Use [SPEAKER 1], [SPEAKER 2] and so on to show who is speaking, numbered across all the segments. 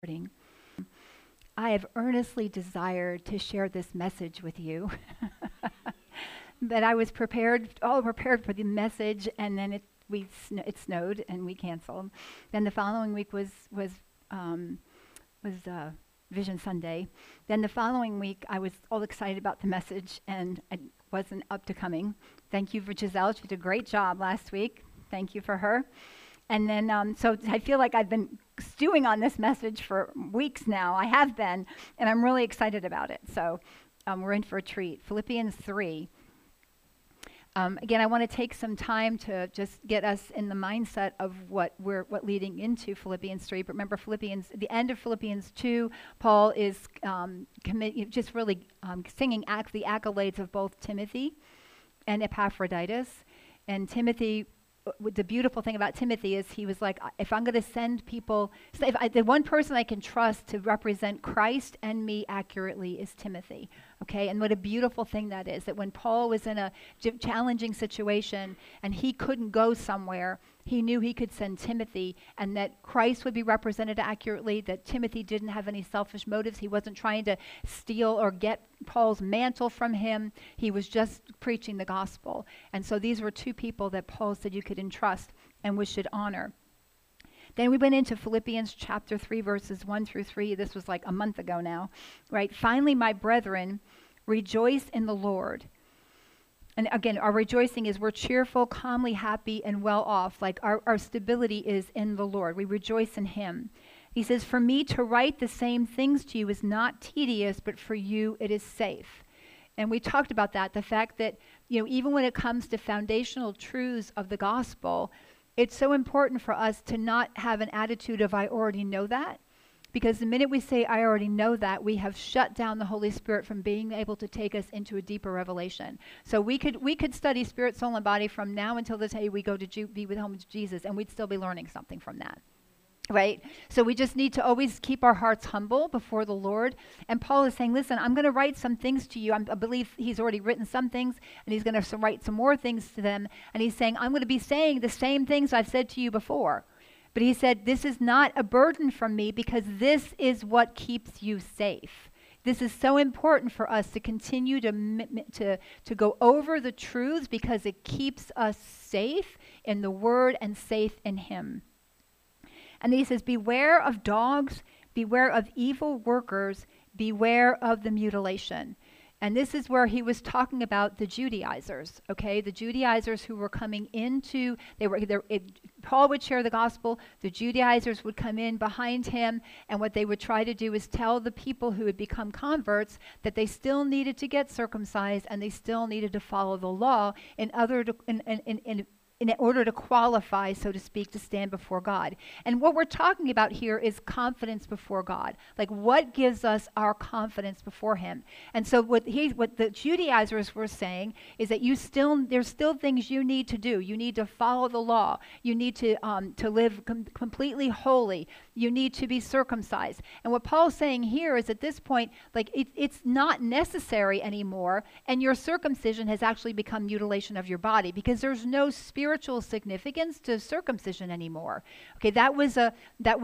[SPEAKER 1] recording. I have earnestly desired to share this message with you. But I was all prepared for the message, and then it snowed and we canceled. Then the following week was Vision Sunday. Then the following week I was all excited about the message, and I wasn't up to coming. Thank you for Giselle. She did a great job last week. Thank you for her. And then, so I feel like I've been stewing on this message for weeks now. I have been, and I'm really excited about it. So we're in for a treat. Philippians 3. Again, I want to take some time to just get us in the mindset of what leading into Philippians 3. But remember, the end of Philippians 2, Paul is singing the accolades of both Timothy and Epaphroditus. And Timothy, the beautiful thing about Timothy is he was like, if I'm going to send people, the one person I can trust to represent Christ and me accurately is Timothy. Okay, and what a beautiful thing that is, that when Paul was in a challenging situation and he couldn't go somewhere, he knew he could send Timothy, and that Christ would be represented accurately, that Timothy didn't have any selfish motives. He wasn't trying to steal or get Paul's mantle from him. He was just preaching the gospel. And so these were two people that Paul said you could entrust and we should honor. Then we went into Philippians chapter 3, verses 1 through 3. This was like a month ago now, right? Finally, my brethren, rejoice in the Lord. And again, our rejoicing is we're cheerful, calmly happy, and well off. Like our stability is in the Lord. We rejoice in him. He says, for me to write the same things to you is not tedious, but for you it is safe. And we talked about that, the fact that, even when it comes to foundational truths of the gospel, it's so important for us to not have an attitude of I already know that, because the minute we say I already know that, we have shut down the Holy Spirit from being able to take us into a deeper revelation. So we could study spirit, soul, and body from now until the day we go to be with home with Jesus, and we'd still be learning something from that. Right? So we just need to always keep our hearts humble before the Lord. And Paul is saying, listen, I'm going to write some things to you. I believe he's already written some things, and he's going to write some more things to them. And he's saying, I'm going to be saying the same things I've said to you before. But he said, this is not a burden from me, because this is what keeps you safe. This is so important for us to continue to go over the truths, because it keeps us safe in the Word and safe in him. And then he says, beware of dogs, beware of evil workers, beware of the mutilation. And this is where he was talking about the Judaizers, okay? The Judaizers who were coming into, Paul would share the gospel, the Judaizers would come in behind him, and what they would try to do is tell the people who had become converts that they still needed to get circumcised and they still needed to follow the law in order to qualify, so to speak, to stand before God. And what we're talking about here is confidence before God. Like, what gives us our confidence before him? And so what the Judaizers were saying is that there's still things you need to do. You need to follow the law. You need to live completely holy. You need to be circumcised. And what Paul's saying here is, at this point, like, it's not necessary anymore, and your circumcision has actually become mutilation of your body, because there's no spiritual significance to circumcision anymore. Okay, that was a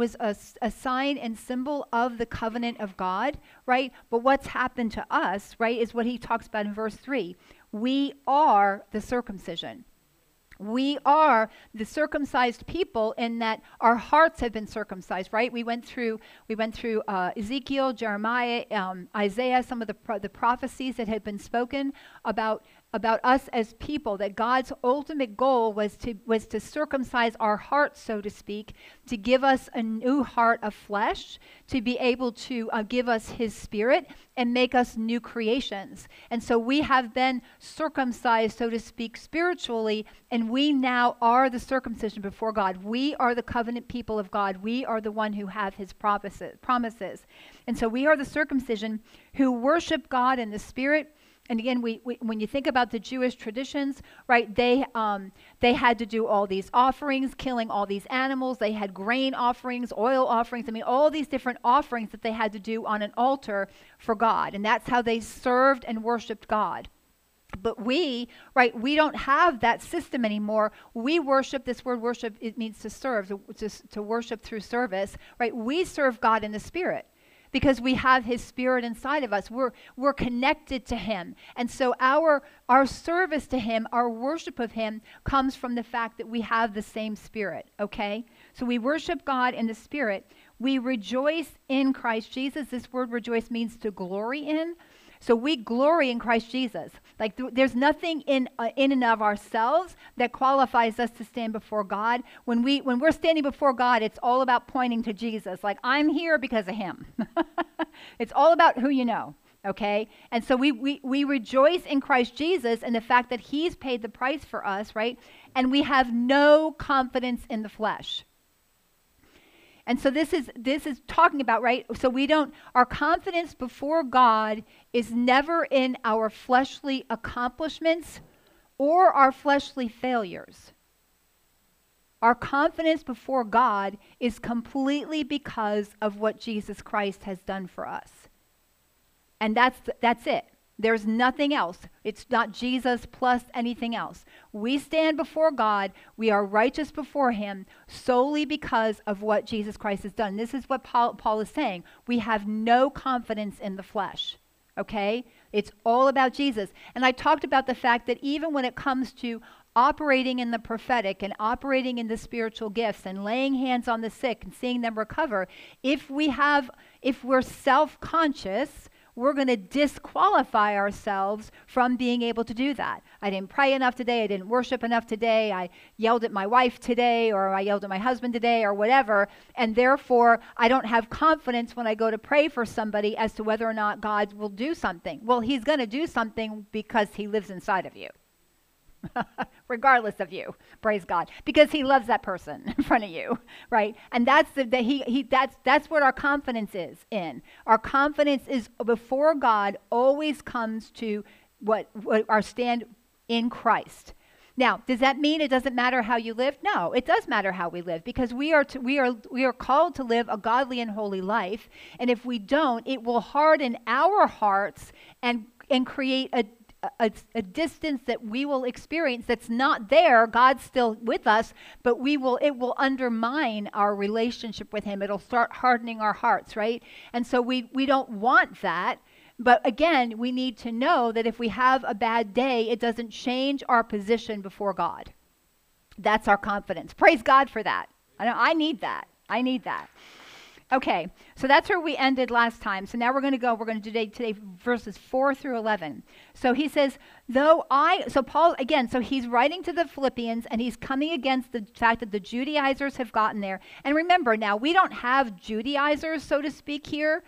[SPEAKER 1] sign and symbol of the covenant of God, right? But what's happened to us, right, is what he talks about in verse 3. We are the circumcision. We are the circumcised people, in that our hearts have been circumcised, right? We went through Ezekiel, Jeremiah, Isaiah, some of the prophecies that had been spoken about us as people, that God's ultimate goal was to circumcise our hearts, so to speak, to give us a new heart of flesh, to be able to give us his spirit and make us new creations. And so we have been circumcised, so to speak, spiritually, and we now are the circumcision before God. We are the covenant people of God. We are the one who have his promises. And so we are the circumcision who worship God in the spirit. And again, when you think about the Jewish traditions, right, they had to do all these offerings, killing all these animals. They had grain offerings, oil offerings. I mean, all these different offerings that they had to do on an altar for God. And that's how they served and worshiped God. But we, right, we don't have that system anymore. We worship, this word worship, it means to serve, to worship through service, right? We serve God in the Spirit because we have his Spirit inside of us. We're connected to him. And so our service to him, our worship of him comes from the fact that we have the same Spirit, okay? So we worship God in the Spirit. We rejoice in Christ Jesus. This word rejoice means to glory in. So we glory in Christ Jesus. Like there's nothing in and of ourselves that qualifies us to stand before God. When we're standing before God, it's all about pointing to Jesus. Like, I'm here because of him. It's all about who you know, okay? And so we rejoice in Christ Jesus and the fact that he's paid the price for us, right? And we have no confidence in the flesh. And so this is talking about, right? So our confidence before God is never in our fleshly accomplishments or our fleshly failures. Our confidence before God is completely because of what Jesus Christ has done for us. And that's it. There's nothing else. It's not Jesus plus anything else. We stand before God. We are righteous before him solely because of what Jesus Christ has done. This is what Paul is saying. We have no confidence in the flesh, okay? It's all about Jesus. And I talked about the fact that even when it comes to operating in the prophetic and operating in the spiritual gifts and laying hands on the sick and seeing them recover, if we're self-conscious, we're going to disqualify ourselves from being able to do that. I didn't pray enough today. I didn't worship enough today. I yelled at my wife today, or I yelled at my husband today, or whatever. And therefore, I don't have confidence when I go to pray for somebody as to whether or not God will do something. Well, he's going to do something because he lives inside of you. Regardless of you, praise God, because he loves that person in front of you, right? And that's that's what our confidence is in. Our confidence is before God always comes to what our stand in Christ. Now, does that mean it doesn't matter how you live? No, it does matter how we live, because we are called to live a godly and holy life, and if we don't, it will harden our hearts and create a distance that we will experience that's not there. God's still with us, but it will undermine our relationship with him. It'll start hardening our hearts, right? And so we don't want that. But again, we need to know that if we have a bad day, it doesn't change our position before God. That's our confidence. Praise God for that. I need that. I need that. Okay, so that's where we ended last time. So now we're going to do today verses 4 through 11. So he says, Paul, again, so he's writing to the Philippians, and he's coming against the fact that the Judaizers have gotten there. And remember now, we don't have Judaizers, so to speak, here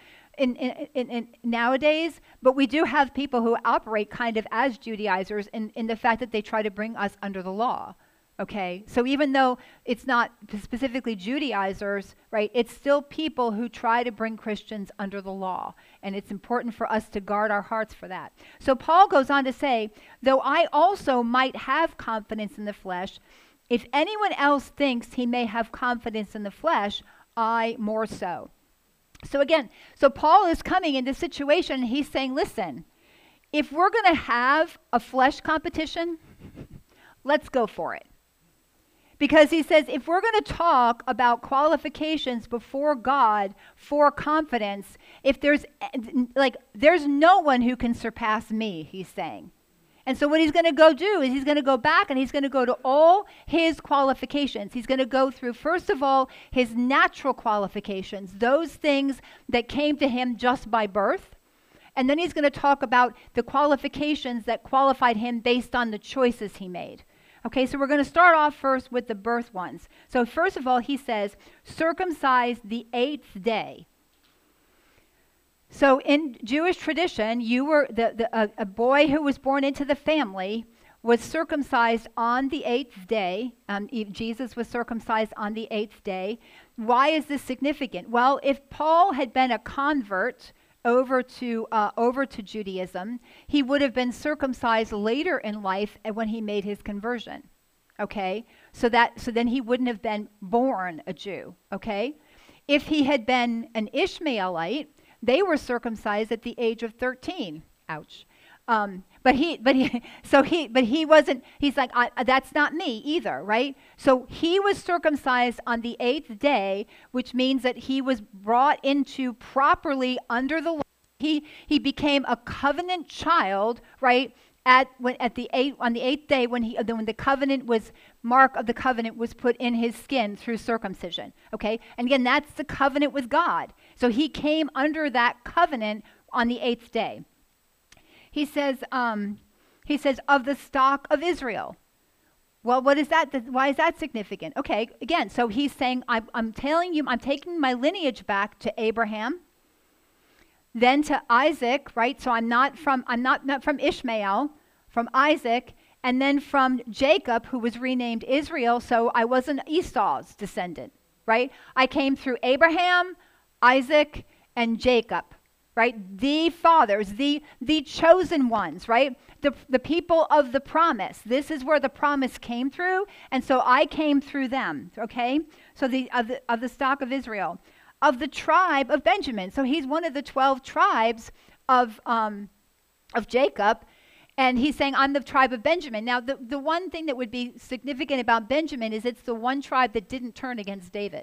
[SPEAKER 1] in nowadays, but we do have people who operate kind of as Judaizers in the fact that they try to bring us under the law. Okay, so even though it's not specifically Judaizers, right, it's still people who try to bring Christians under the law. And it's important for us to guard our hearts for that. So Paul goes on to say, though I also might have confidence in the flesh, if anyone else thinks he may have confidence in the flesh, I more so. So again, so Paul is coming in this situation, and he's saying, listen, if we're going to have a flesh competition, let's go for it. Because he says, if we're going to talk about qualifications before God for confidence, there's no one who can surpass me, he's saying. And so what he's going to go do is he's going to go back and he's going to go to all his qualifications. He's going to go through, first of all, his natural qualifications, those things that came to him just by birth. And then he's going to talk about the qualifications that qualified him based on the choices he made. Okay, so we're going to start off first with the birth ones. So first of all, he says, circumcised the 8th day. So in Jewish tradition, you were a boy who was born into the family was circumcised on the 8th day. Jesus was circumcised on the 8th day. Why is this significant? Well, if Paul had been a convert over to Judaism, he would have been circumcised later in life when he made his conversion. Okay, so then he wouldn't have been born a Jew. Okay, if he had been an Ishmaelite, they were circumcised at the age of 13. Ouch. But he wasn't, he's like, that's not me either, right? So he was circumcised on the 8th day, which means that he was brought into properly under the law. He became a covenant child, right? On the 8th day when the covenant was, mark of the covenant was put in his skin through circumcision. Okay? And again, that's the covenant with God. So he came under that covenant on the 8th day. He says of the stock of Israel. Well, what is that? Why is that significant? Okay, again, so he's saying, I'm telling you, I'm taking my lineage back to Abraham, then to Isaac, right? So I'm not from Ishmael, from Isaac, and then from Jacob, who was renamed Israel, so I wasn't Esau's descendant, right? I came through Abraham, Isaac, and Jacob, right? The fathers, the chosen ones, right? The people of the promise. This is where the promise came through, and so I came through them, okay? So of the stock of Israel, of the tribe of Benjamin. So he's one of the 12 tribes of Jacob, and he's saying, I'm the tribe of Benjamin. Now, the one thing that would be significant about Benjamin is it's the one tribe that didn't turn against David.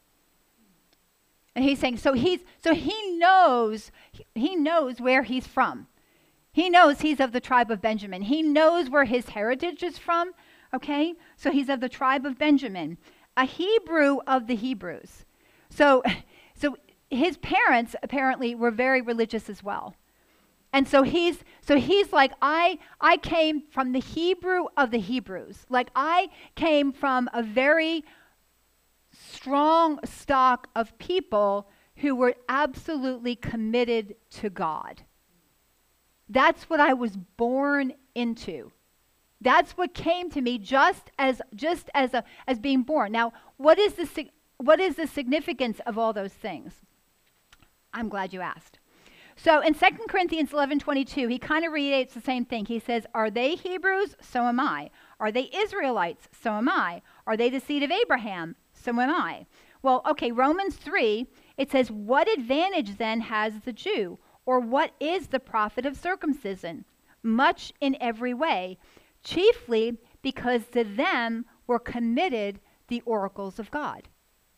[SPEAKER 1] And he's saying, so he knows where he's from. He knows he's of the tribe of Benjamin. He knows where his heritage is from, okay? So he's of the tribe of Benjamin, a Hebrew of the Hebrews. So his parents apparently were very religious as well. And so he's like, I came from the Hebrew of the Hebrews. Like, I came from a very strong stock of people who were absolutely committed to God. That's what I was born into. That's what came to me just as being born. Now, what is the significance of all those things? I'm glad you asked. So in 2 Corinthians 11:22, he kind of reiterates the same thing. He says, are they Hebrews? So am I. Are they Israelites? So am I. Are they the seed of Abraham? So am I. Well, okay, Romans 3, it says, what advantage then has the Jew? Or what is the profit of circumcision? Much in every way, chiefly because to them were committed the oracles of God.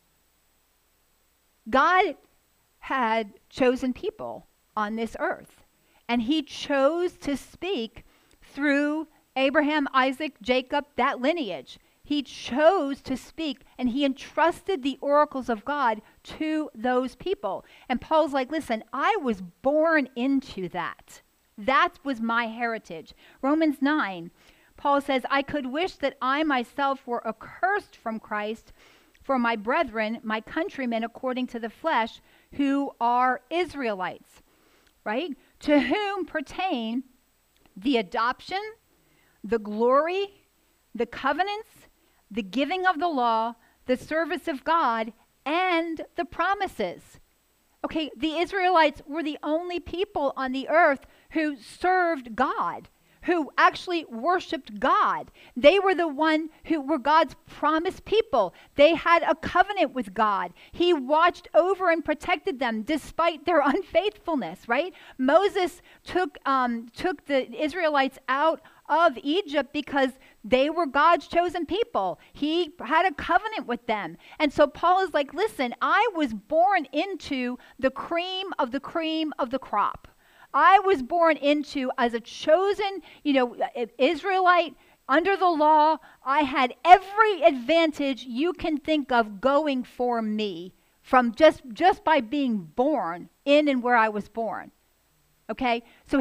[SPEAKER 1] God had chosen people on this earth, and he chose to speak through Abraham, Isaac, Jacob, that lineage. He chose to speak, and he entrusted the oracles of God to those people. And Paul's like, listen, I was born into that. That was my heritage. Romans 9, Paul says, I could wish that I myself were accursed from Christ for my brethren, my countrymen according to the flesh, who are Israelites, right? To whom pertain the adoption, the glory, the covenants, the giving of the law, the service of God, and the promises. Okay, the Israelites were the only people on the earth who served God, who actually worshiped God. They were the one who were God's promised people. They had a covenant with God. He watched over and protected them despite their unfaithfulness, right? Moses took the Israelites out of Egypt because they were God's chosen people. He had a covenant with them. And so Paul is like, listen, I was born into the cream of the crop. I was born into as a chosen, Israelite under the law. I had every advantage you can think of going for me from just by being born in and where I was born. Okay? So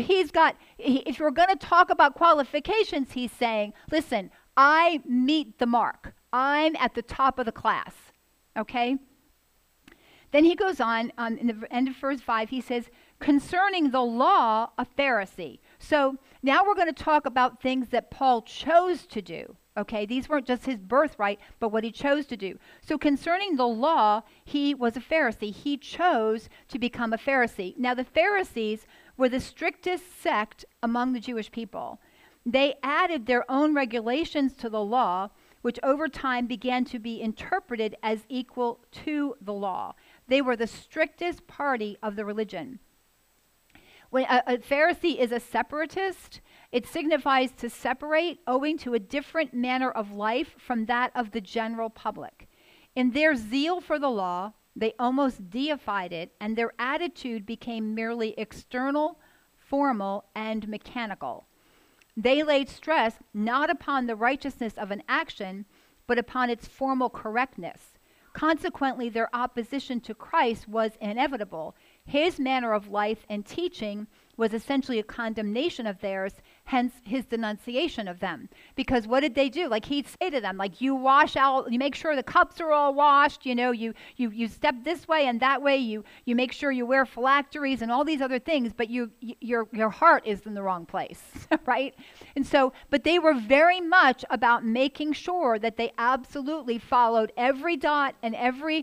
[SPEAKER 1] if you're going to talk about qualifications, he's saying, listen, I meet the mark. I'm at the top of the class. Okay? Then he goes on in the end of verse 5, he says, concerning the law, a Pharisee. So now we're going to talk about things that Paul chose to do. Okay, these weren't just his birthright, but what he chose to do. So concerning the law, he was a Pharisee. He chose to become a Pharisee. Now the Pharisees were the strictest sect among the Jewish people. They added their own regulations to the law, which over time began to be interpreted as equal to the law. They were the strictest party of the religion. When a Pharisee is a separatist, it signifies to separate owing to a different manner of life from that of the general public. In their zeal for the law, they almost deified it, and their attitude became merely external, formal, and mechanical. They laid stress not upon the righteousness of an action, but upon its formal correctness. Consequently, their opposition to Christ was inevitable. His manner of life and teaching was essentially a condemnation of theirs, hence his denunciation of them. Because what did they do? Like he'd say to them, like, you wash out, you make sure the cups are all washed, you step this way and that way, you make sure you wear phylacteries and all these other things, but your heart is in the wrong place, right? And so, but they were very much about making sure that they absolutely followed every dot and every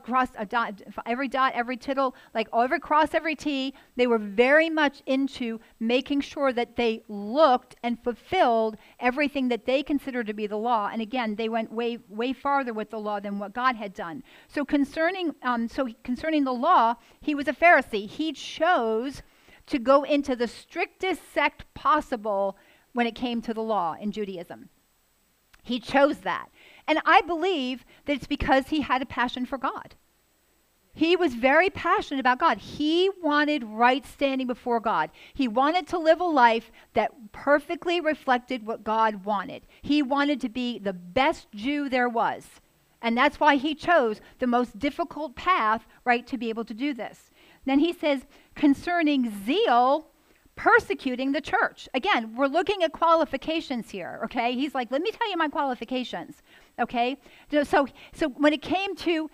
[SPEAKER 1] every dot, every tittle, like every cross, every T. They were very much into making sure that they looked and fulfilled everything that they considered to be the law. And again, they went way farther with the law than what God had done. So concerning the law, he was a Pharisee. He chose to go into the strictest sect possible when it came to the law in Judaism. He chose that. And I believe that it's because he had a passion for God. He was very passionate about God. He wanted right standing before God. He wanted to live a life that perfectly reflected what God wanted. He wanted to be the best Jew there was. And that's why he chose the most difficult path, right, to be able to do this. Then he says, concerning zeal, persecuting the church. Again, we're looking at qualifications here, okay? He's like, let me tell you my qualifications, okay? So when it came to,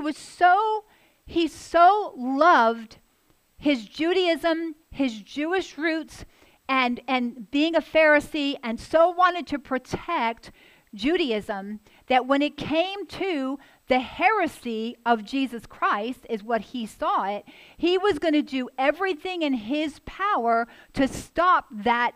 [SPEAKER 1] he so loved his Judaism, his Jewish roots, and being a Pharisee, and so wanted to protect Judaism that when it came to the heresy of Jesus Christ, is what he saw it, he was going to do everything in his power to stop that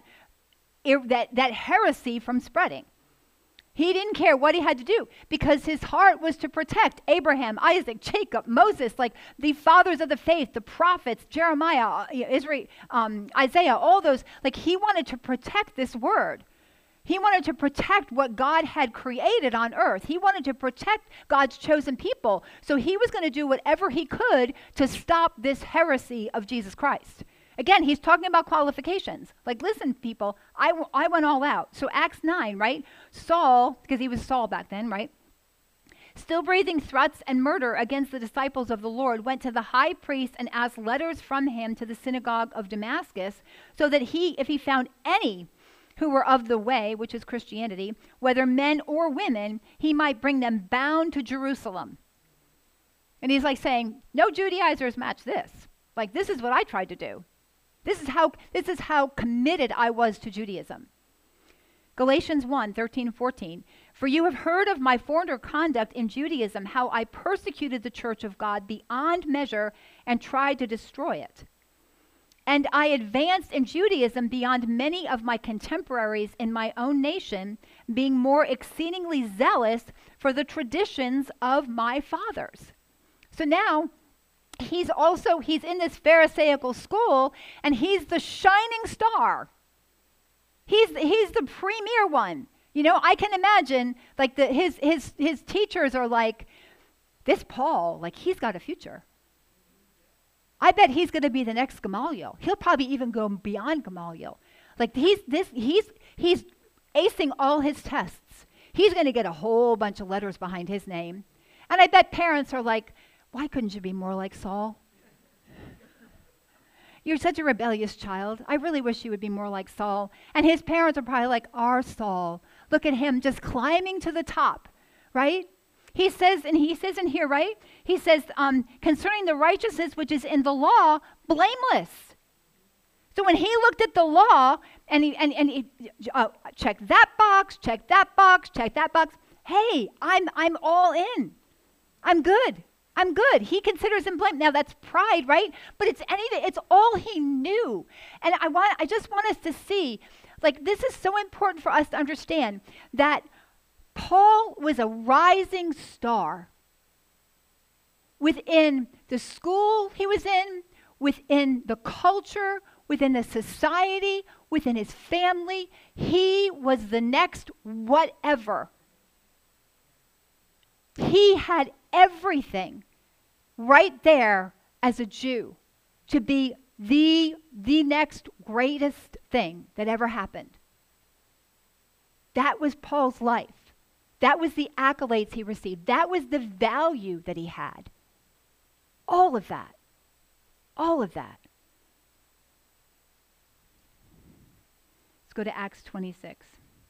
[SPEAKER 1] heresy from spreading. He didn't care what he had to do because his heart was to protect Abraham, Isaac, Jacob, Moses, like the fathers of the faith, the prophets, Jeremiah, Israel, Isaiah, all those. Like he wanted to protect this word. He wanted to protect what God had created on earth. He wanted to protect God's chosen people. So he was going to do whatever he could to stop this heresy of Jesus Christ. Again, he's talking about qualifications. Like, listen, people, I went all out. So Acts 9, right? Saul, because he was Saul back then, right? Still breathing threats and murder against the disciples of the Lord, went to the high priest and asked letters from him to the synagogue of Damascus, so that if he found any who were of the way, which is Christianity, whether men or women, he might bring them bound to Jerusalem. And he's like saying, no Judaizers match this. Like, this is what I tried to do. This is how committed I was to Judaism. Galatians 1:13-14. For you have heard of my former conduct in Judaism, how I persecuted the church of God beyond measure and tried to destroy it. And I advanced in Judaism beyond many of my contemporaries in my own nation, being more exceedingly zealous for the traditions of my fathers. So now, he's in this Pharisaical school, and he's the shining star. He's the premier one. You know, I can imagine like his teachers are like, this Paul, like he's got a future. I bet he's going to be the next Gamaliel. He'll probably even go beyond Gamaliel. Like he's acing all his tests. He's going to get a whole bunch of letters behind his name. And I bet parents are like, why couldn't you be more like Saul? You're such a rebellious child. I really wish you would be more like Saul. And his parents are probably like, our Saul. Look at him just climbing to the top, right? He says in here, right? He says, concerning the righteousness which is in the law, blameless. So when he looked at the law and he checked that box, checked that box, checked that box. Hey, I'm all in. I'm good. I'm good. He considers him blameless. Now that's pride, right? But it's all he knew. And I just want us to see, like, this is so important for us to understand that Paul was a rising star within the school he was in, within the culture, within the society, within his family. He was the next whatever. He had everything right there as a Jew to be the next greatest thing that ever happened. That was Paul's life. That was the accolades he received. That was the value that he had. All of that. All of that. Let's go to Acts 26.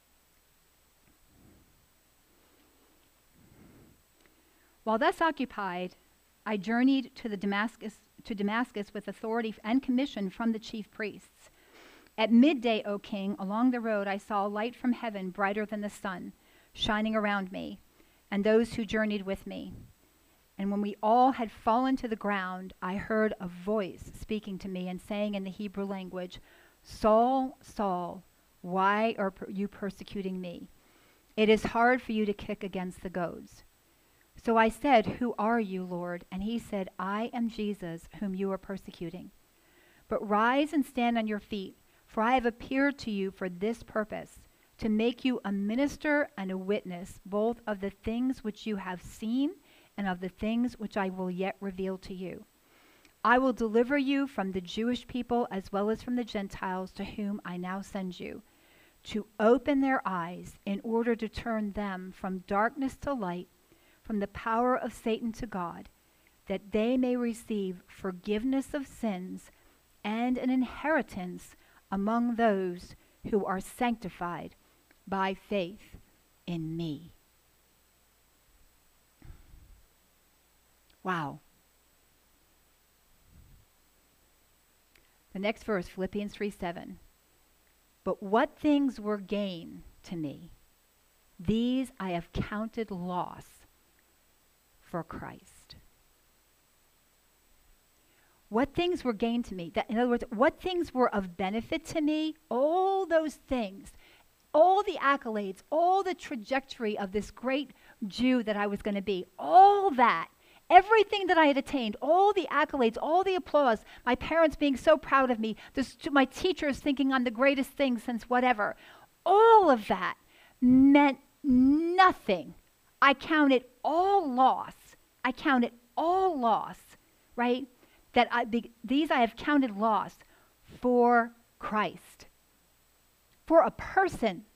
[SPEAKER 1] While thus occupied, I journeyed to Damascus with authority and commission from the chief priests. At midday, O king, along the road I saw a light from heaven brighter than the sun, shining around me, and those who journeyed with me. And when we all had fallen to the ground, I heard a voice speaking to me and saying in the Hebrew language, Saul, Saul, why are you persecuting me? It is hard for you to kick against the goads. So I said, Who are you, Lord? And he said, I am Jesus, whom you are persecuting. But rise and stand on your feet, for I have appeared to you for this purpose, to make you a minister and a witness, both of the things which you have seen and of the things which I will yet reveal to you. I will deliver you from the Jewish people as well as from the Gentiles to whom I now send you, to open their eyes in order to turn them from darkness to light, from the power of Satan to God, that they may receive forgiveness of sins and an inheritance among those who are sanctified by faith in me. Wow. The next verse, Philippians 3:7. But what things were gain to me, these I have counted loss for Christ. What things were gain to me? That, in other words, what things were of benefit to me? All those things, all the accolades, all the trajectory of this great Jew that I was going to be, all that, everything that I had attained, all the accolades, all the applause, my parents being so proud of me, my teachers thinking I'm the greatest thing since whatever, all of that meant nothing. I count it all loss. I count it all loss, right? These I have counted loss for Christ. For a person.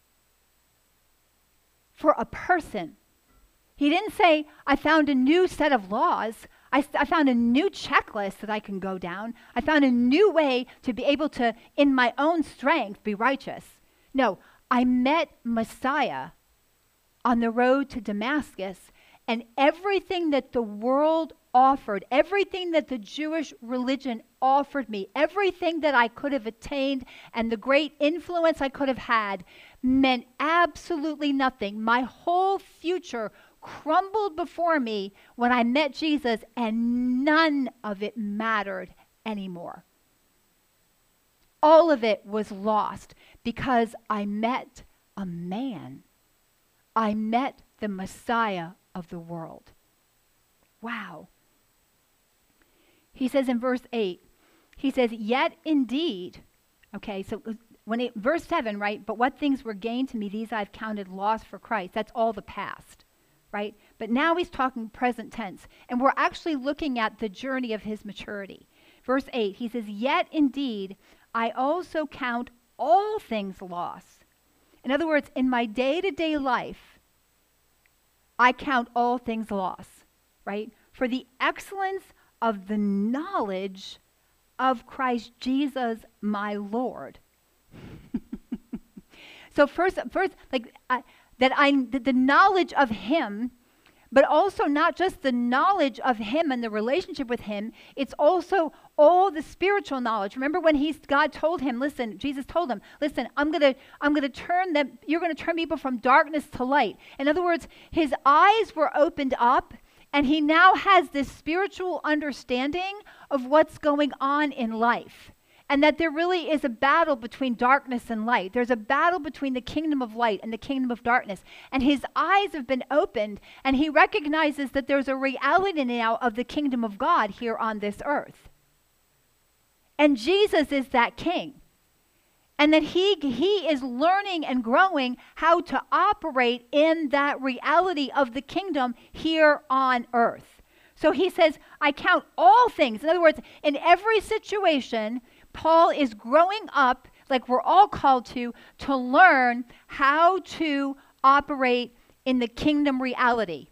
[SPEAKER 1] For a person. He didn't say, I found a new set of laws. I found a new checklist that I can go down. I found a new way to be able to, in my own strength, be righteous. No, I met Messiah on the road to Damascus, and everything that the world offered, everything that the Jewish religion offered me, everything that I could have attained and the great influence I could have had meant absolutely nothing. My whole future crumbled before me when I met Jesus, and none of it mattered anymore. All of it was lost because I met a man. I met the Messiah of the world. Wow. He says in verse 8, he says, yet indeed, okay, so verse 7, right, but what things were gained to me, these I've counted loss for Christ. That's all the past, right? But now he's talking present tense, and we're actually looking at the journey of his maturity. Verse 8, he says, yet indeed, I also count all things loss. In other words, in my day-to-day life, I count all things loss, right? For the excellence of the knowledge of Christ Jesus, my Lord. So first, like the knowledge of Him, but also not just the knowledge of Him and the relationship with Him. It's also all the spiritual knowledge. Remember when God told him, listen, Jesus told him, listen, I'm gonna turn them. You're gonna turn people from darkness to light. In other words, his eyes were opened up, and he now has this spiritual understanding of what's going on in life. And that there really is a battle between darkness and light. There's a battle between the kingdom of light and the kingdom of darkness. And his eyes have been opened, and he recognizes that there's a reality now of the kingdom of God here on this earth. And Jesus is that king. And that he is learning and growing how to operate in that reality of the kingdom here on earth. So he says, I count all things. In other words, in every situation, Paul is growing up, like we're all called to learn how to operate in the kingdom reality.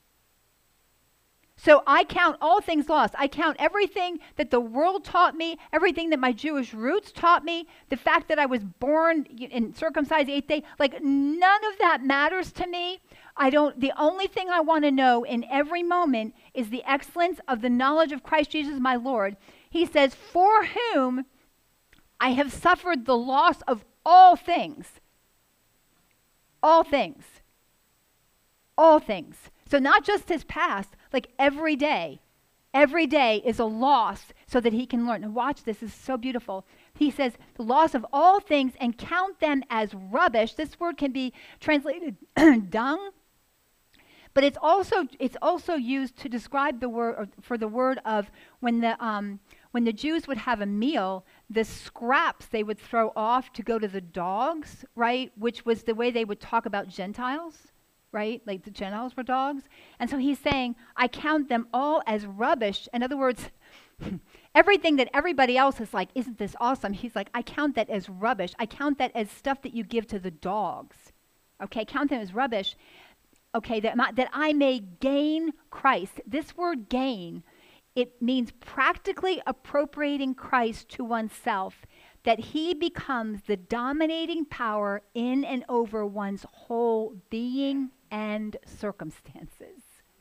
[SPEAKER 1] So I count all things lost. I count everything that the world taught me, everything that my Jewish roots taught me, the fact that I was born and circumcised the 8th day, like none of that matters to me. The only thing I want to know in every moment is the excellence of the knowledge of Christ Jesus my Lord. He says, for whom I have suffered the loss of all things. All things. All things. So not just his past, like every day is a loss so that he can learn. And watch this, is so beautiful. He says, the loss of all things and count them as rubbish. This word can be translated dung, but it's also used to describe the word, or for the word of when the Jews would have a meal, the scraps they would throw off to go to the dogs, right? Which was the way they would talk about Gentiles. Right? Like the Gentiles were dogs. And so he's saying, I count them all as rubbish. In other words, everything that everybody else is like, isn't this awesome? He's like, I count that as rubbish. I count that as stuff that you give to the dogs. Okay, count them as rubbish. Okay, that I may gain Christ. This word gain, it means practically appropriating Christ to oneself, that he becomes the dominating power in and over one's whole being and circumstances.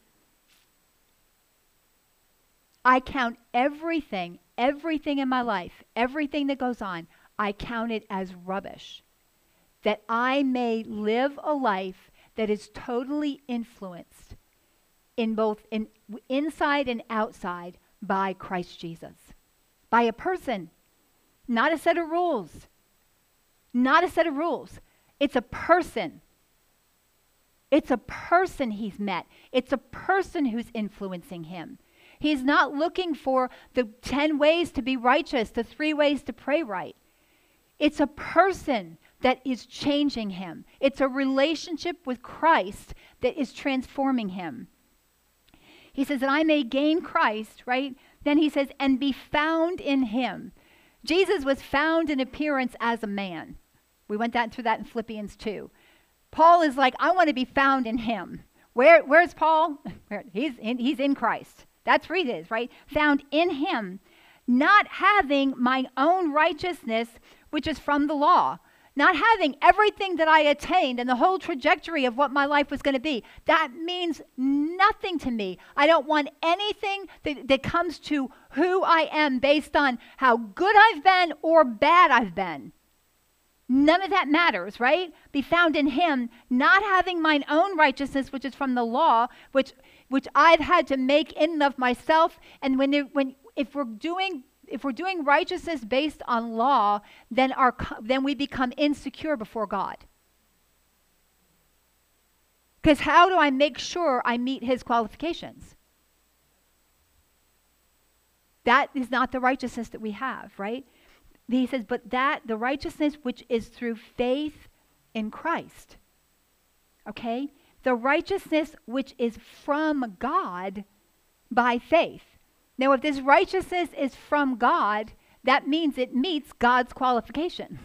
[SPEAKER 1] I count everything in my life, everything that goes on, I count it as rubbish, that I may live a life that is totally influenced in both inside and outside by Christ Jesus, by a person, not a set of rules, not a set of rules. It's a person. It's a person he's met. It's a person who's influencing him. He's not looking for the 10 ways to be righteous, the 3 ways to pray right. It's a person that is changing him. It's a relationship with Christ that is transforming him. He says that I may gain Christ, right? Then he says, and be found in him. Jesus was found in appearance as a man. We went through that in Philippians 2. Paul is like, I want to be found in him. Where's Paul? He's in Christ. That's where he is, right? Found in him, not having my own righteousness, which is from the law. Not having everything that I attained and the whole trajectory of what my life was going to be. That means nothing to me. I don't want anything that comes to who I am based on how good I've been or bad I've been. None of that matters, right? Be found in him, not having mine own righteousness, which is from the law, which I've had to make in and of myself. And if we're doing righteousness based on law, then we become insecure before God. Because how do I make sure I meet his qualifications? That is not the righteousness that we have, right? He says, but the righteousness which is through faith in Christ. Okay? The righteousness which is from God by faith. Now, if this righteousness is from God, that means it meets God's qualifications.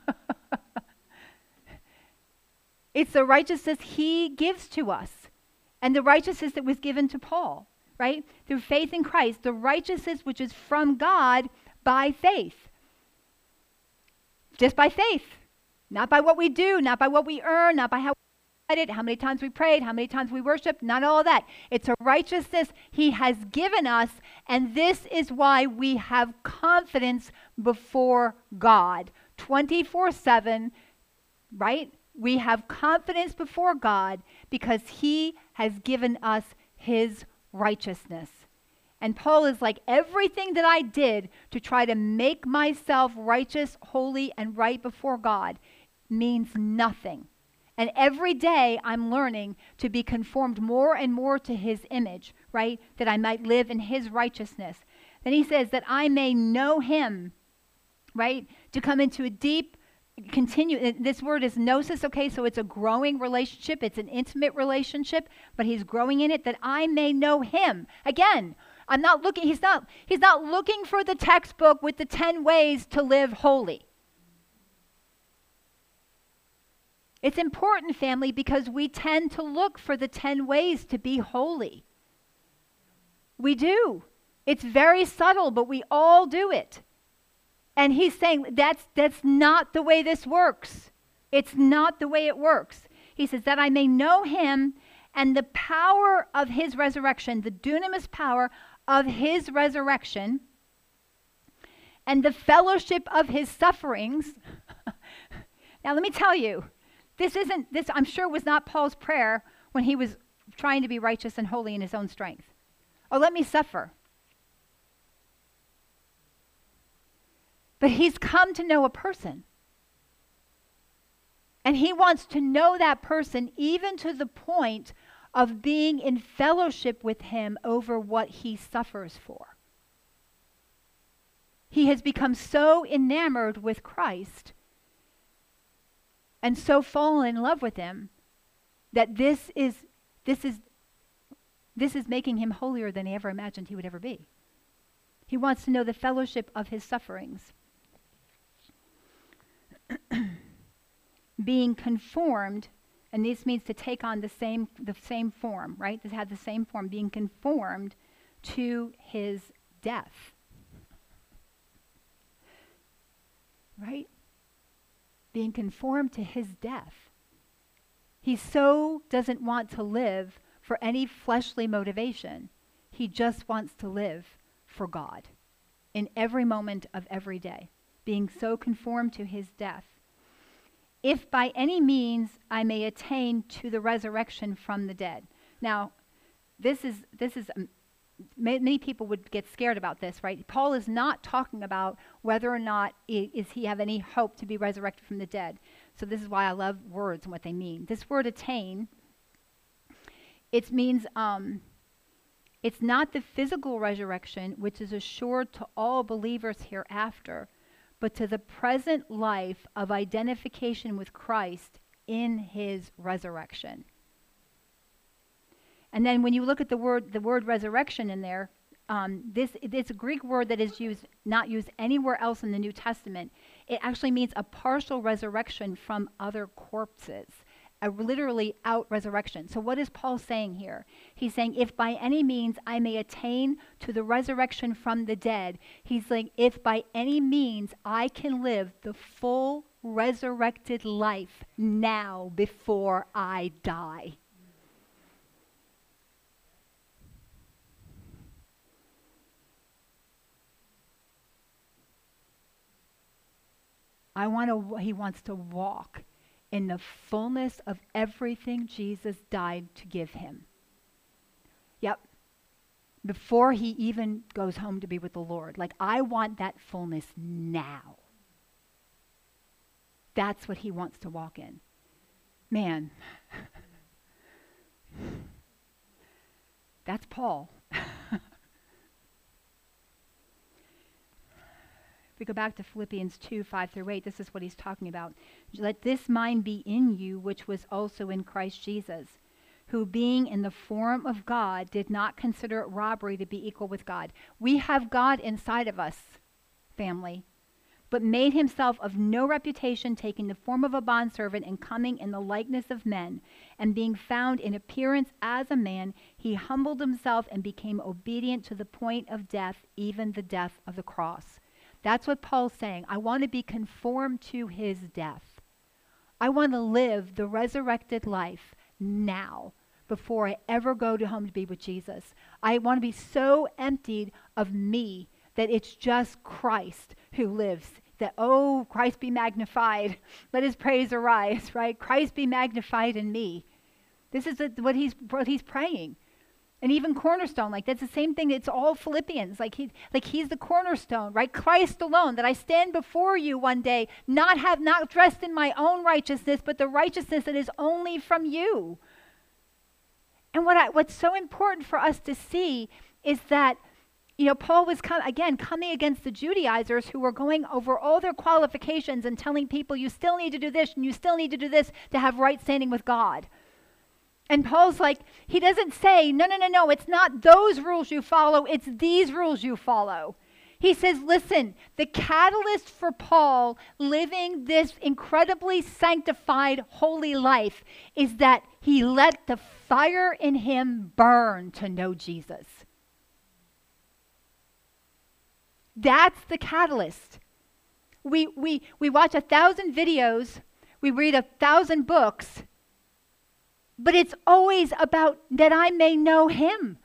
[SPEAKER 1] It's the righteousness he gives to us, and the righteousness that was given to Paul, right? Through faith in Christ, the righteousness which is from God by faith. Just by faith. Not by what we do, not by what we earn, not by how many times we prayed, how many times we worshiped, not all of that. It's a righteousness he has given us, and this is why we have confidence before God. 24/7, right? We have confidence before God because he has given us his righteousness. And Paul is like, everything that I did to try to make myself righteous, holy, and right before God means nothing. And every day I'm learning to be conformed more and more to his image, right? That I might live in his righteousness. Then he says that I may know him, right? To come into a deep, continue. This word is gnosis, okay? So it's a growing relationship. It's an intimate relationship, but he's growing in it, that I may know him. Again, I'm not looking, he's not looking for the textbook with the 10 ways to live holy. It's important, family, because we tend to look for the 10 ways to be holy. We do. It's very subtle, but we all do it. And he's saying that's not the way this works. It's not the way it works. He says that I may know him and the power of his resurrection, the dunamis power of his resurrection, and the fellowship of his sufferings. Now let me tell you, this I'm sure was not Paul's prayer when he was trying to be righteous and holy in his own strength. Oh, let me suffer. But he's come to know a person. And he wants to know that person even to the point of being in fellowship with him over what he suffers for. He has become so enamored with Christ and so fallen in love with him that this is making him holier than he ever imagined he would ever be. He wants to know the fellowship of his sufferings. Being conformed, and this means to take on the same form, right? To have the same form, being conformed to his death. Right? Being conformed to his death. He so doesn't want to live for any fleshly motivation. He just wants to live for God in every moment of every day, being so conformed to his death. If by any means I may attain to the resurrection from the dead. Now, this is many people would get scared about this, right? Paul is not talking about whether or not is he have any hope to be resurrected from the dead. So this is why I love words and what they mean. This word attain, it means it's not the physical resurrection, which is assured to all believers hereafter, but to the present life of identification with Christ in his resurrection. And then when you look at the word resurrection in there, it's a Greek word that is not used anywhere else in the New Testament. It actually means a partial resurrection from other corpses, a literally out resurrection. So what is Paul saying here? He's saying, if by any means I may attain to the resurrection from the dead, he's saying, if by any means I can live the full resurrected life now before I die. He wants to walk in the fullness of everything Jesus died to give him. Yep. Before he even goes home to be with the Lord. Like, I want that fullness now. That's what he wants to walk in. Man. That's Paul. If we go back to Philippians 2, 5-8, this is what he's talking about. Let this mind be in you, which was also in Christ Jesus, who being in the form of God, did not consider it robbery to be equal with God. We have God inside of us, family, but made himself of no reputation, taking the form of a bondservant and coming in the likeness of men, and being found in appearance as a man, he humbled himself and became obedient to the point of death, even the death of the cross. That's what Paul's saying. I want to be conformed to his death. I want to live the resurrected life now before I ever go to home to be with Jesus. I want to be so emptied of me that it's just Christ who lives. That, oh, Christ be magnified. Let his praise arise, right? Christ be magnified in me. This is what he's praying. And even Cornerstone, like that's the same thing. It's all Philippians. Like he's the cornerstone, right? Christ alone, that I stand before you one day, not dressed in my own righteousness, but the righteousness that is only from you. And what's so important for us to see is that Paul was coming against the Judaizers who were going over all their qualifications and telling people, you still need to do this and you still need to do this to have right standing with God. And Paul's like, he doesn't say, no, it's not those rules you follow, it's these rules you follow. He says, listen, the catalyst for Paul living this incredibly sanctified, holy life is that he let the fire in him burn to know Jesus. That's the catalyst. We watch 1,000 videos, we read 1,000 books, but it's always about that I may know him.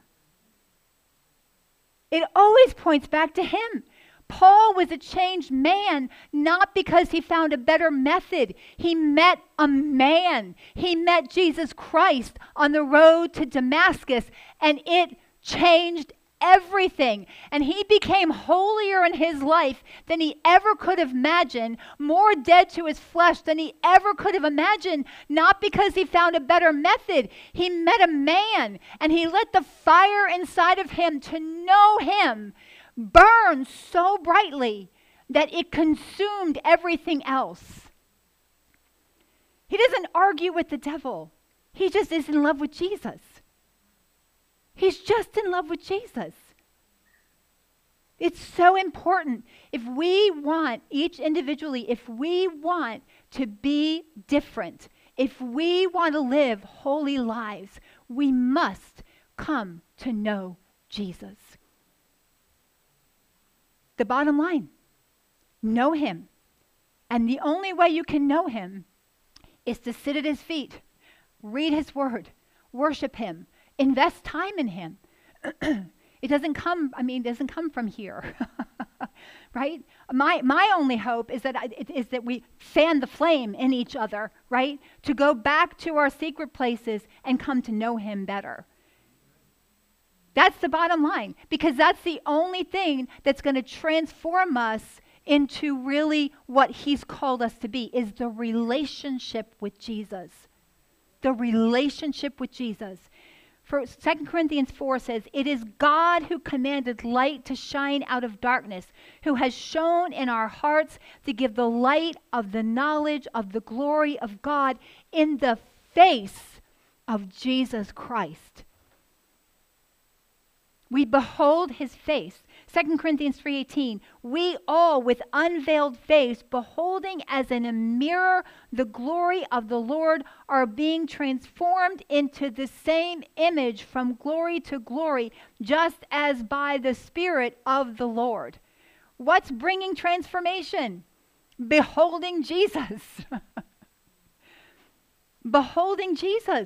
[SPEAKER 1] It always points back to him. Paul was a changed man, not because he found a better method. He met a man. He met Jesus Christ on the road to Damascus, and it changed everything. And he became holier in his life than he ever could have imagined, more dead to his flesh than he ever could have imagined, not because he found a better method. He met a man, and he let the fire inside of him to know him burn so brightly that it consumed everything else. He doesn't argue with the devil. He just is in love with Jesus. He's just in love with Jesus. It's so important. If we want, each individually, if we want to be different, if we want to live holy lives, we must come to know Jesus. The bottom line, know him. And the only way you can know him is to sit at his feet, read his word, worship him, invest time in him. It doesn't come from here, right? My only hope is that we fan the flame in each other, right? To go back to our secret places and come to know him better. That's the bottom line, because that's the only thing that's going to transform us into really what he's called us to be, is the relationship with Jesus. The relationship with Jesus. For 2 Corinthians 4 says, it is God who commanded light to shine out of darkness, who has shone in our hearts to give the light of the knowledge of the glory of God in the face of Jesus Christ. We behold his face. 2 Corinthians 3:18, we all with unveiled face, beholding as in a mirror the glory of the Lord, are being transformed into the same image from glory to glory, just as by the Spirit of the Lord. What's bringing transformation? Beholding Jesus. Beholding Jesus.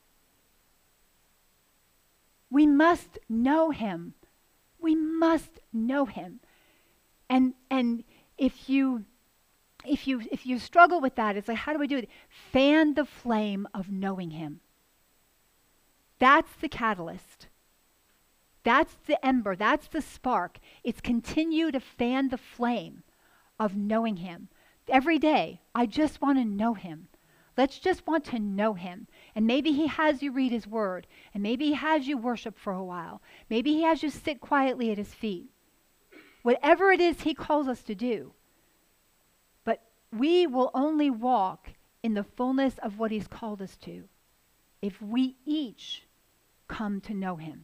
[SPEAKER 1] We must know him. We must know him. And if you struggle with that, it's like, how do I do it? Fan the flame of knowing him. That's the catalyst. That's the ember. That's the spark. It's continue to fan the flame of knowing him. Every day, I just want to know him. Let's just want to know him. And maybe he has you read his word. And maybe he has you worship for a while. Maybe he has you sit quietly at his feet. Whatever it is he calls us to do. But we will only walk in the fullness of what he's called us to if we each come to know him.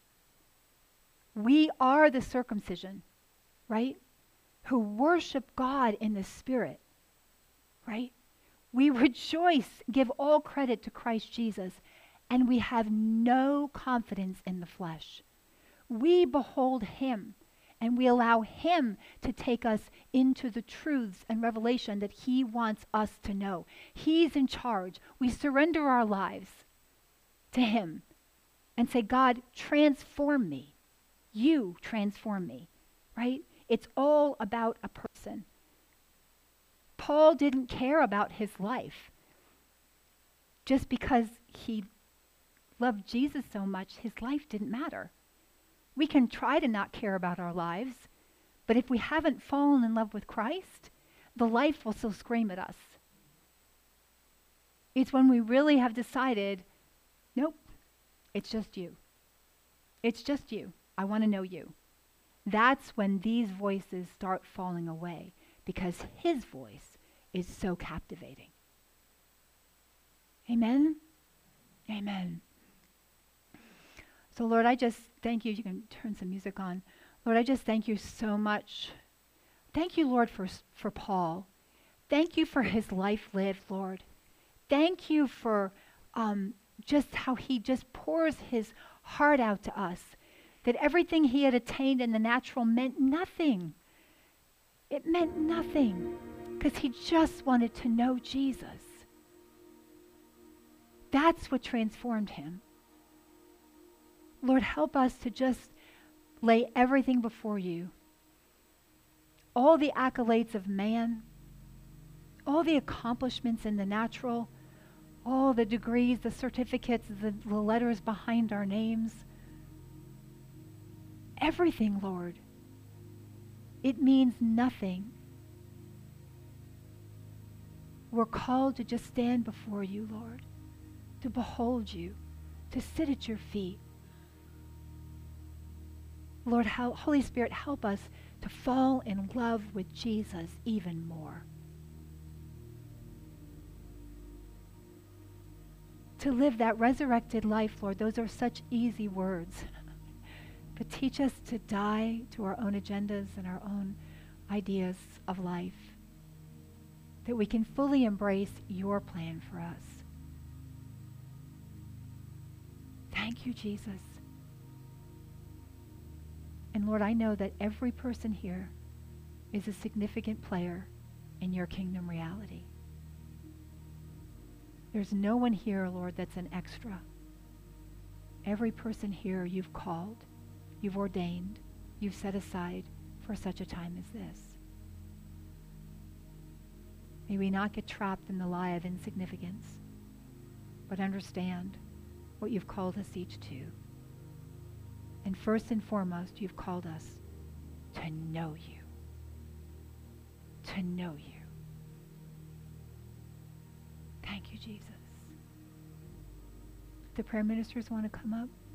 [SPEAKER 1] We are the circumcision, right? Who worship God in the Spirit, right? We rejoice, give all credit to Christ Jesus, and we have no confidence in the flesh. We behold him, and we allow him to take us into the truths and revelation that he wants us to know. He's in charge. We surrender our lives to him and say, God, transform me. You transform me, right? It's all about a person. Paul didn't care about his life. Just because he loved Jesus so much, his life didn't matter. We can try to not care about our lives, but if we haven't fallen in love with Christ, the life will still scream at us. It's when we really have decided, nope, it's just you. It's just you. I want to know you. that's when these voices start falling away, because his voice is so captivating. Amen? Amen. So Lord, I just thank you. You can turn some music on. Lord, I just thank you so much. Thank you, Lord, for Paul. Thank you for his life lived, Lord. Thank you for just how he just pours his heart out to us, that everything he had attained in the natural meant nothing. It meant nothing because he just wanted to know Jesus. That's what transformed him. Lord, help us to just lay everything before you. All the accolades of man, all the accomplishments in the natural, all the degrees, the certificates, the letters behind our names. Everything, Lord. It means nothing. We're called to just stand before you, Lord, to behold you, to sit at your feet. Lord, Holy Spirit, help us to fall in love with Jesus even more. To live that resurrected life, Lord, those are such easy words. But teach us to die to our own agendas and our own ideas of life, that we can fully embrace your plan for us. Thank you, Jesus. And Lord, I know that every person here is a significant player in your kingdom reality. There's no one here, Lord, that's an extra. Every person here you've called, you've ordained, you've set aside for such a time as this. May we not get trapped in the lie of insignificance, but understand what you've called us each to. And first and foremost, you've called us to know you. To know you. Thank you, Jesus. The prayer ministers want to come up.